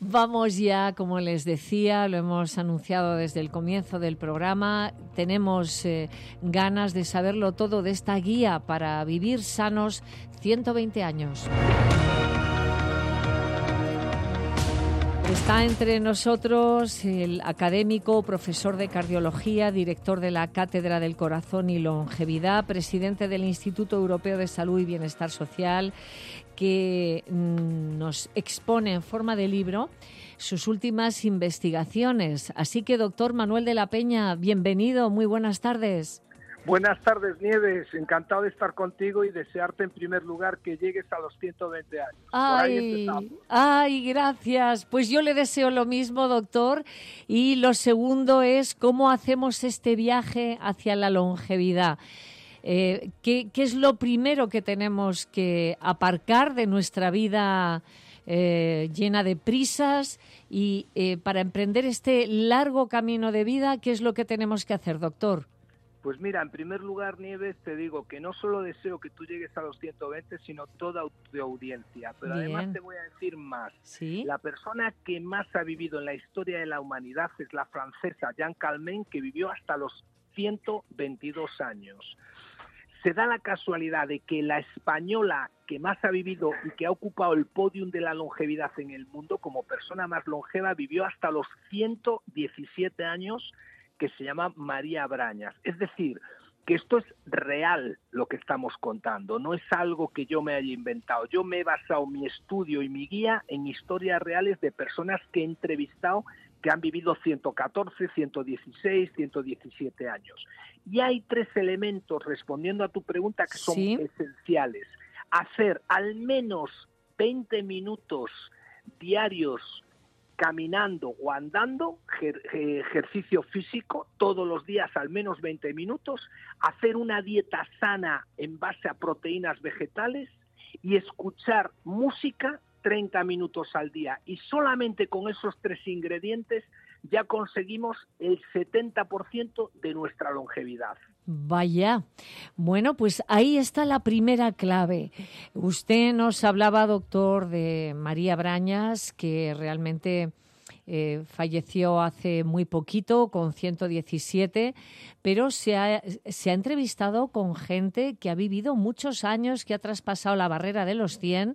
Vamos ya, como les decía, lo hemos anunciado desde el comienzo del programa. Tenemos ganas de saberlo todo de esta guía para vivir sanos 120 años. Está entre nosotros el académico, profesor de cardiología, director de la Cátedra del Corazón y Longevidad, presidente del Instituto Europeo de Salud y Bienestar Social, que nos expone en forma de libro sus últimas investigaciones. Así que, doctor Manuel de la Peña, bienvenido, muy buenas tardes. Buenas tardes, Nieves. Encantado de estar contigo y desearte en primer lugar que llegues a los 120 años. Ay, gracias. Pues yo le deseo lo mismo, doctor. Y lo segundo es cómo hacemos este viaje hacia la longevidad. ¿Qué es lo primero que tenemos que aparcar de nuestra vida llena de prisas y para emprender este largo camino de vida, qué es lo que tenemos que hacer, doctor? Pues mira, en primer lugar, Nieves, te digo que no solo deseo que tú llegues a los 120, sino toda tu audiencia. Pero Bien. Además te voy a decir más. ¿Sí? La persona que más ha vivido en la historia de la humanidad es la francesa Jeanne Calment, que vivió hasta los 122 años. Se da la casualidad de que la española que más ha vivido y que ha ocupado el podium de la longevidad en el mundo como persona más longeva vivió hasta los 117 años, que se llama María Brañas. Es decir, que esto es real lo que estamos contando, no es algo que yo me haya inventado. Yo me he basado mi estudio y mi guía en historias reales de personas que he entrevistado que han vivido 114, 116, 117 años. Y hay 3 elementos, respondiendo a tu pregunta, que son esenciales. Hacer al menos 20 minutos diarios caminando o andando, ejercicio físico, todos los días al menos 20 minutos, hacer una dieta sana en base a proteínas vegetales y escuchar música 30 minutos al día. Y solamente con esos 3 ingredientes ya conseguimos el 70% de nuestra longevidad. Vaya. Bueno, pues ahí está la primera clave. Usted nos hablaba, doctor, de María Brañas, que realmente falleció hace muy poquito, con 117, pero se ha entrevistado con gente que ha vivido muchos años, que ha traspasado la barrera de los 100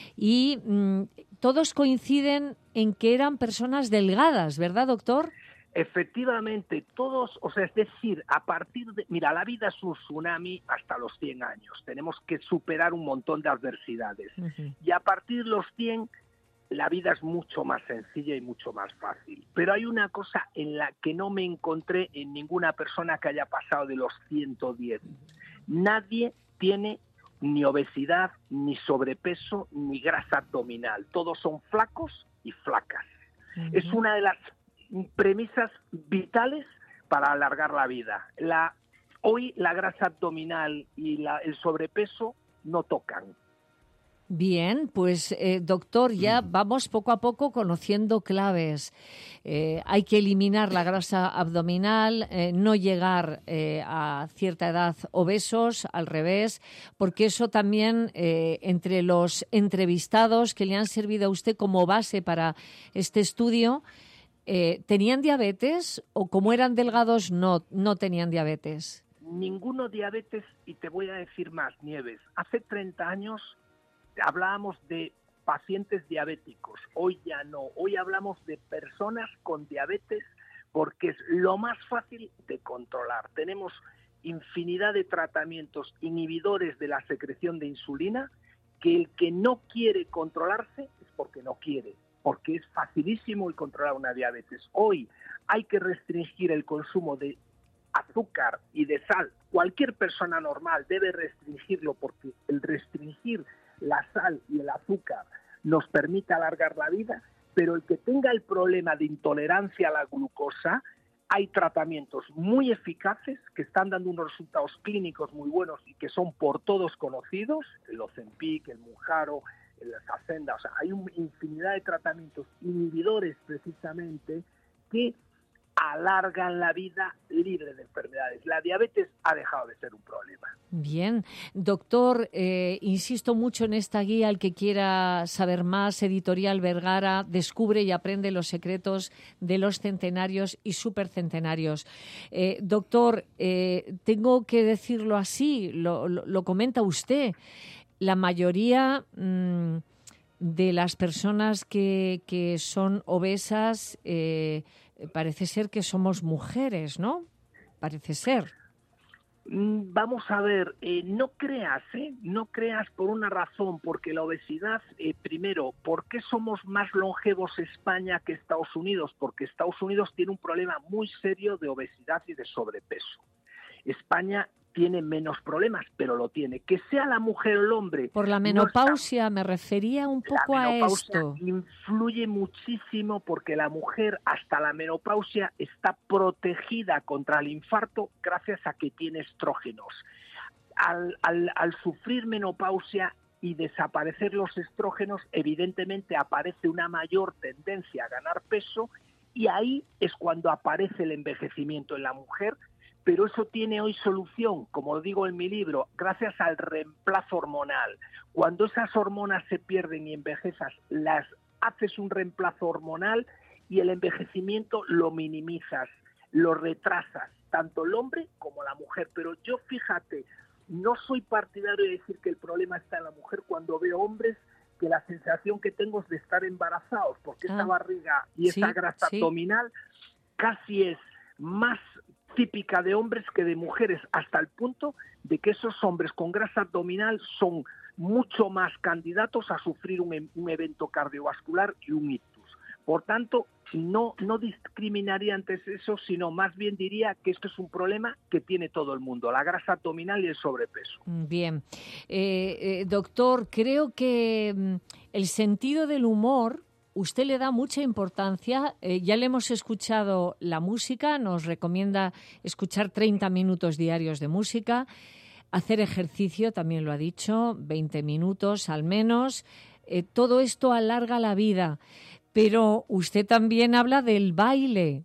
y todos coinciden en que eran personas delgadas, ¿verdad, doctor? Efectivamente, todos, o sea, es decir, a partir de... Mira, la vida es un tsunami hasta los 100 años. Tenemos que superar un montón de adversidades. Uh-huh. Y a partir de los 100, la vida es mucho más sencilla y mucho más fácil. Pero hay una cosa en la que no me encontré en ninguna persona que haya pasado de los 110. Nadie tiene ni obesidad, ni sobrepeso, ni grasa abdominal. Todos son flacos y flacas. Uh-huh. Es una de las premisas vitales para alargar la vida. Hoy la grasa abdominal y el sobrepeso no tocan. Bien, pues doctor, ya vamos poco a poco conociendo claves. Hay que eliminar la grasa abdominal, no llegar a cierta edad obesos, al revés, porque eso también entre los entrevistados que le han servido a usted como base para este estudio, ¿tenían diabetes o como eran delgados no tenían diabetes? Ninguno diabetes, y te voy a decir más, Nieves. Hace 30 años hablábamos de pacientes diabéticos, hoy ya no. Hoy hablamos de personas con diabetes porque es lo más fácil de controlar. Tenemos infinidad de tratamientos inhibidores de la secreción de insulina que el que no quiere controlarse es porque no quiere, porque es facilísimo el controlar una diabetes. Hoy hay que restringir el consumo de azúcar y de sal. Cualquier persona normal debe restringirlo porque el restringir la sal y el azúcar nos permite alargar la vida, pero el que tenga el problema de intolerancia a la glucosa, hay tratamientos muy eficaces que están dando unos resultados clínicos muy buenos y que son por todos conocidos, el Ozempic, el Mounjaro, el Saxenda, o sea, hay una infinidad de tratamientos inhibidores precisamente que alargan la vida libre de enfermedades. La diabetes ha dejado de ser un problema. Bien. Doctor, insisto mucho en esta guía. El que quiera saber más, Editorial Vergara, descubre y aprende los secretos de los centenarios y supercentenarios. Doctor, tengo que decirlo así, lo comenta usted. La mayoría de las personas que son obesas parece ser que somos mujeres, ¿no? Parece ser. Vamos a ver, no creas por una razón, porque la obesidad, primero, ¿por qué somos más longevos España que Estados Unidos? Porque Estados Unidos tiene un problema muy serio de obesidad y de sobrepeso. España tiene menos problemas, pero lo tiene. Que sea la mujer o el hombre... Por la menopausia me refería un poco a esto. Influye muchísimo porque la mujer hasta la menopausia está protegida contra el infarto gracias a que tiene estrógenos. Al sufrir menopausia y desaparecer los estrógenos, evidentemente aparece una mayor tendencia a ganar peso y ahí es cuando aparece el envejecimiento en la mujer. Pero eso tiene hoy solución, como digo en mi libro, gracias al reemplazo hormonal. Cuando esas hormonas se pierden y envejeces, las haces un reemplazo hormonal y el envejecimiento lo minimizas, lo retrasas, tanto el hombre como la mujer. Pero yo, fíjate, no soy partidario de decir que el problema está en la mujer cuando veo hombres que la sensación que tengo es de estar embarazados, porque esa barriga y esa grasa abdominal casi es más típica de hombres que de mujeres, hasta el punto de que esos hombres con grasa abdominal son mucho más candidatos a sufrir un evento cardiovascular y un ictus. Por tanto, no discriminaría antes eso, sino más bien diría que esto es un problema que tiene todo el mundo, la grasa abdominal y el sobrepeso. Bien. Doctor, creo que el sentido del humor usted le da mucha importancia. Ya le hemos escuchado la música, nos recomienda escuchar 30 minutos diarios de música, hacer ejercicio, también lo ha dicho, 20 minutos al menos. Todo esto alarga la vida, pero usted también habla del baile,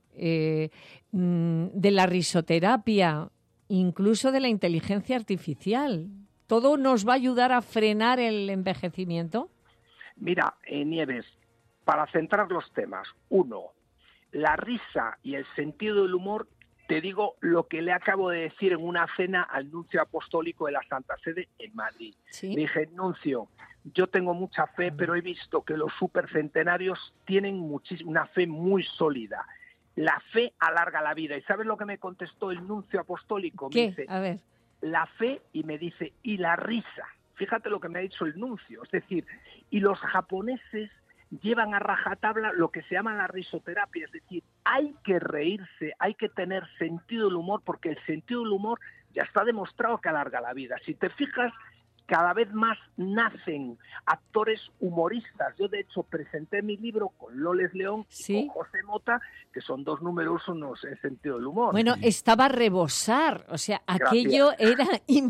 de la risoterapia, incluso de la inteligencia artificial. ¿Todo nos va a ayudar a frenar el envejecimiento? Mira, Nieves, para centrar los temas, 1, la risa y el sentido del humor, te digo lo que le acabo de decir en una cena al nuncio apostólico de la Santa Sede en Madrid. ¿Sí? Le dije, nuncio, yo tengo mucha fe, pero he visto que los supercentenarios tienen una fe muy sólida. La fe alarga la vida. ¿Y sabes lo que me contestó el nuncio apostólico? ¿Qué? Me dice, a ver. La fe, y me dice, y la risa. Fíjate lo que me ha dicho el nuncio. Es decir, y los japoneses llevan a rajatabla lo que se llama la risoterapia, es decir, hay que reírse, hay que tener sentido del humor, porque el sentido del humor ya está demostrado que alarga la vida. Si te fijas, cada vez más nacen actores humoristas. Yo, de hecho, presenté mi libro con Loles León y con José Mota, que son 2 números unos en sentido del humor. Bueno, estaba a rebosar, o sea, aquello era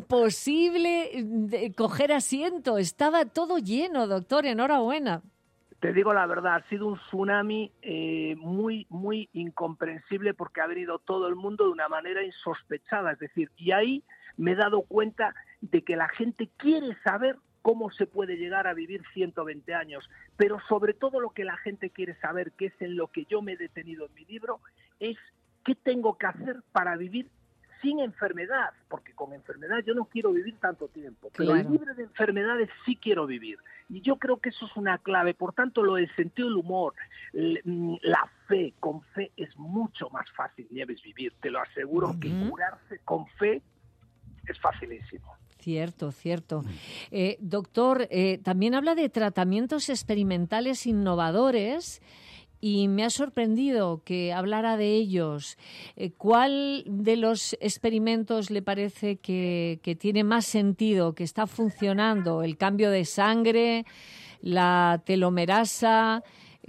imposible coger asiento, estaba todo lleno, doctor, enhorabuena. Te digo la verdad, ha sido un tsunami muy, muy incomprensible porque ha venido todo el mundo de una manera insospechada. Es decir, y ahí me he dado cuenta de que la gente quiere saber cómo se puede llegar a vivir 120 años. Pero sobre todo lo que la gente quiere saber, que es en lo que yo me he detenido en mi libro, es qué tengo que hacer para vivir sin enfermedad, porque con enfermedad yo no quiero vivir tanto tiempo, pero libre de enfermedades sí quiero vivir. Y yo creo que eso es una clave. Por tanto, lo del sentido del humor, la fe, con fe es mucho más fácil, Nieves, vivir. Te lo aseguro que curarse con fe es facilísimo. Cierto, cierto. Doctor, también habla de tratamientos experimentales innovadores y me ha sorprendido que hablara de ellos. ¿Cuál de los experimentos le parece que tiene más sentido, que está funcionando? ¿El cambio de sangre, la telomerasa,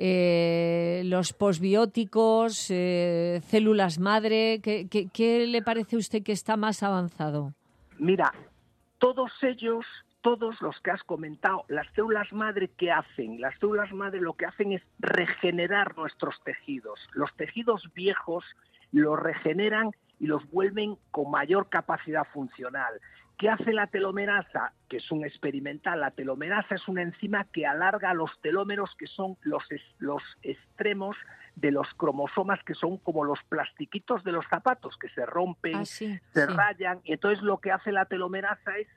los posbióticos, células madre? ¿Qué le parece a usted que está más avanzado? Mira, todos ellos todos los que has comentado. Las células madre, ¿qué hacen? Las células madre lo que hacen es regenerar nuestros tejidos. Los tejidos viejos los regeneran y los vuelven con mayor capacidad funcional. ¿Qué hace la telomerasa? Que es un experimental. La telomerasa es una enzima que alarga los telómeros, que son los extremos de los cromosomas, que son como los plastiquitos de los zapatos, que se rompen, se rayan. Y entonces lo que hace la telomerasa es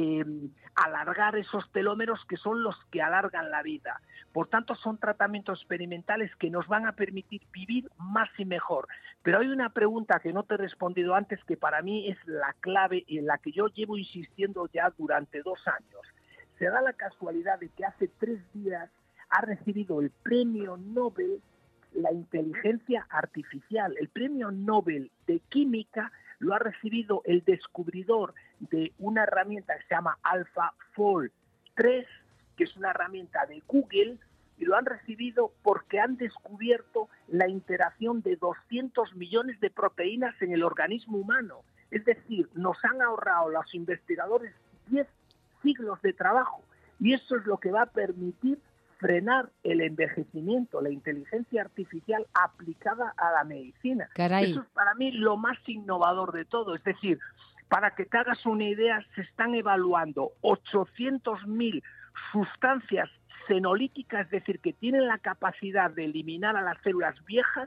alargar esos telómeros, que son los que alargan la vida. Por tanto, son tratamientos experimentales que nos van a permitir vivir más y mejor. Pero hay una pregunta que no te he respondido antes, que para mí es la clave y en la que yo llevo insistiendo ya durante 2 años. Se da la casualidad de que hace 3 días ha recibido el premio Nobel la inteligencia artificial. El premio Nobel de Química lo ha recibido el descubridor de una herramienta que se llama AlphaFold 3, que es una herramienta de Google, y lo han recibido porque han descubierto la interacción de 200 millones de proteínas en el organismo humano. Es decir, nos han ahorrado los investigadores 10 siglos de trabajo, y eso es lo que va a permitir frenar el envejecimiento, la inteligencia artificial aplicada a la medicina. Caray. Eso es para mí lo más innovador de todo. Es decir, para que te hagas una idea, se están evaluando 800.000 sustancias senolíticas, es decir, que tienen la capacidad de eliminar a las células viejas,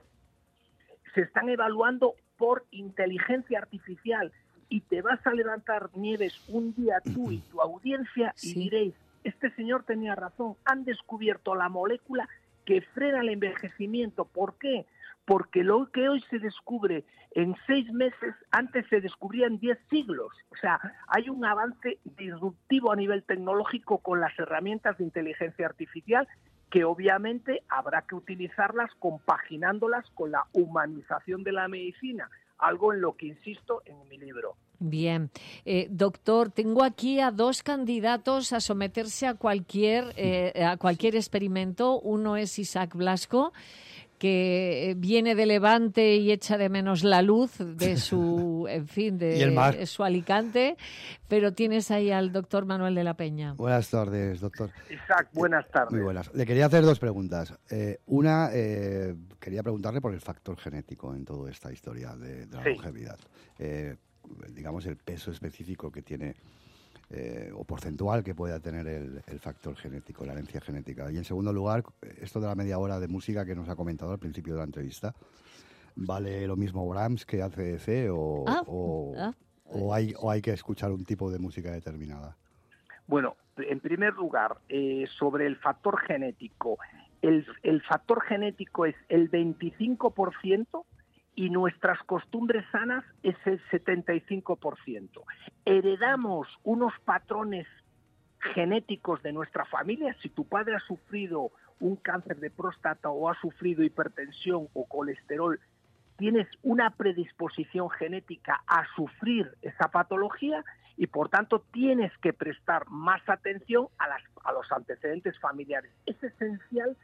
se están evaluando por inteligencia artificial. Y te vas a levantar, Nieves, un día tú y tu audiencia y diréis, este señor tenía razón, han descubierto la molécula que frena el envejecimiento. ¿Por qué? Porque lo que hoy se descubre en 6 meses, antes se descubría en 10 siglos. O sea, hay un avance disruptivo a nivel tecnológico con las herramientas de inteligencia artificial, que obviamente habrá que utilizarlas compaginándolas con la humanización de la medicina, algo en lo que insisto en mi libro. Bien. Doctor, tengo aquí a 2 candidatos a someterse a cualquier experimento. Uno es Isaac Blasco, que viene de Levante y echa de menos la luz de su, en fin, de su Alicante, pero tienes ahí al doctor Manuel de la Peña. Buenas tardes, doctor. Isaac, buenas tardes. Muy buenas. Le quería hacer 2 preguntas. Una, quería preguntarle por el factor genético en toda esta historia de la longevidad. Digamos, el peso específico que tiene o porcentual que pueda tener el factor genético, la herencia genética. Y en segundo lugar, esto de la media hora de música que nos ha comentado al principio de la entrevista, ¿vale lo mismo Brahms que ACDC o hay que escuchar un tipo de música determinada? Bueno, en primer lugar, sobre el factor genético, el factor genético es el 25%, y nuestras costumbres sanas es el 75%. Heredamos unos patrones genéticos de nuestra familia. Si tu padre ha sufrido un cáncer de próstata o ha sufrido hipertensión o colesterol, tienes una predisposición genética a sufrir esa patología y por tanto tienes que prestar más atención a los antecedentes familiares. Es esencial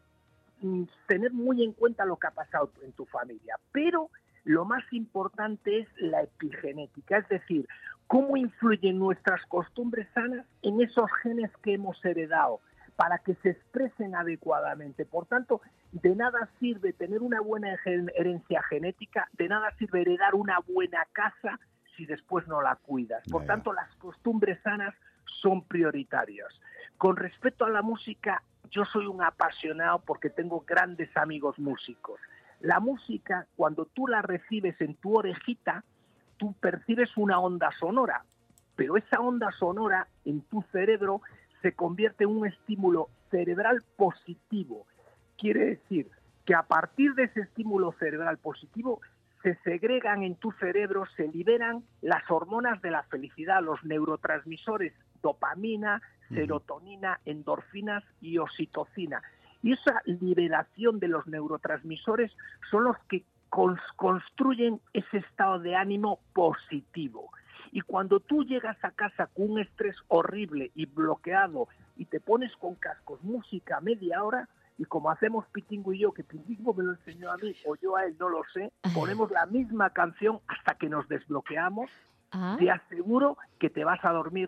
tener muy en cuenta lo que ha pasado en tu familia, pero lo más importante es la epigenética, es decir, cómo influyen nuestras costumbres sanas en esos genes que hemos heredado para que se expresen adecuadamente. Por tanto, de nada sirve tener una buena herencia genética, de nada sirve heredar una buena casa si después no la cuidas. Por tanto, las costumbres sanas son prioritarias. Con respecto a la música, yo soy un apasionado porque tengo grandes amigos músicos. La música, cuando tú la recibes en tu orejita, tú percibes una onda sonora, pero esa onda sonora en tu cerebro se convierte en un estímulo cerebral positivo. Quiere decir que a partir de ese estímulo cerebral positivo se segregan en tu cerebro, se liberan las hormonas de la felicidad, los neurotransmisores dopamina, serotonina, endorfinas y oxitocina. Y esa liberación de los neurotransmisores son los que construyen ese estado de ánimo positivo. Y cuando tú llegas a casa con un estrés horrible y bloqueado y te pones con cascos música media hora, y como hacemos Pitingo y yo, que Pitingo me lo enseñó a mí o yo a él, no lo sé, ponemos la misma canción hasta que nos desbloqueamos, te aseguro que te vas a dormir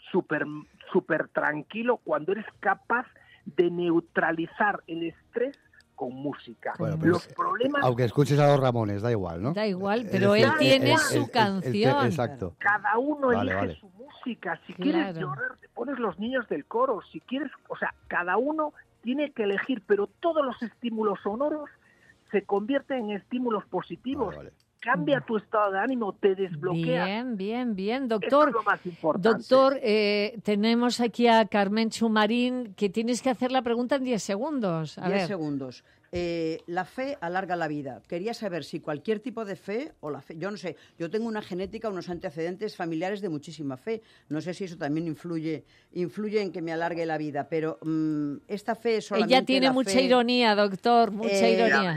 súper tranquilo cuando eres capaz de neutralizar el estrés con música. Bueno, los problemas... Aunque escuches a los Ramones, da igual, ¿no? Da igual, pero él tiene su canción. Exacto. Cada uno elige vale. su música. Si quieres llorar, te pones Los Niños del Coro. Si quieres, o sea, cada uno tiene que elegir, pero todos los estímulos sonoros se convierten en estímulos positivos. Vale. Cambia tu estado de ánimo, te desbloquea. Bien, doctor. Eso es lo más importante. Doctor, tenemos aquí a Carmen Chumarín, que tienes que hacer la pregunta en 10 segundos. 10 segundos. La fe alarga la vida. Quería saber si cualquier tipo de fe, o la fe, yo no sé, yo tengo una genética, unos antecedentes familiares de muchísima fe. No sé si eso también influye en que me alargue la vida, pero esta fe es solamente ella tiene mucha ironía, doctor, mucha ironía.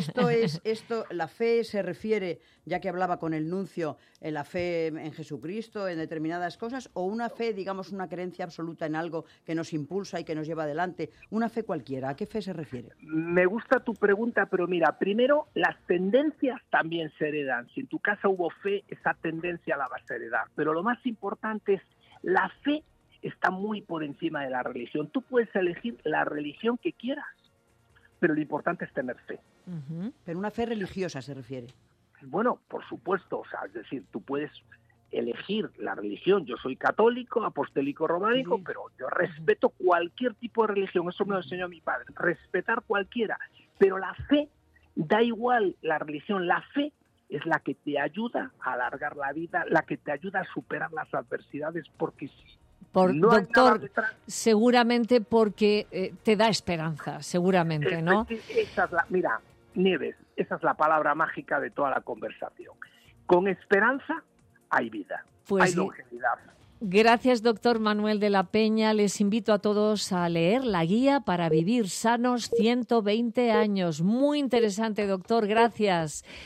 La fe se refiere, ya que hablaba con el nuncio, en la fe en Jesucristo, en determinadas cosas, o una fe, digamos, una creencia absoluta en algo que nos impulsa y que nos lleva adelante. Una fe cualquiera, ¿a qué fe se refiere? Me gusta tu pregunta, pero mira, primero, las tendencias también se heredan. Si en tu casa hubo fe, esa tendencia la vas a heredar. Pero lo más importante es, la fe está muy por encima de la religión. Tú puedes elegir la religión que quieras, pero lo importante es tener fe. Uh-huh. Pero una fe religiosa se refiere. Bueno, por supuesto, o sea, es decir, tú puedes elegir la religión. Yo soy católico, apostólico románico, sí, pero yo respeto cualquier tipo de religión. Eso me lo enseñó mi padre. Respetar cualquiera. Pero la fe, da igual la religión, la fe es la que te ayuda a alargar la vida, la que te ayuda a superar las adversidades, porque doctor, seguramente porque te da esperanza, seguramente, ¿no? Mira, Nieves, esa es la palabra mágica de toda la conversación. Con esperanza hay vida, hay longevidad. Gracias, doctor Manuel de la Peña. Les invito a todos a leer la guía para vivir sanos 120 años. Muy interesante, doctor. Gracias.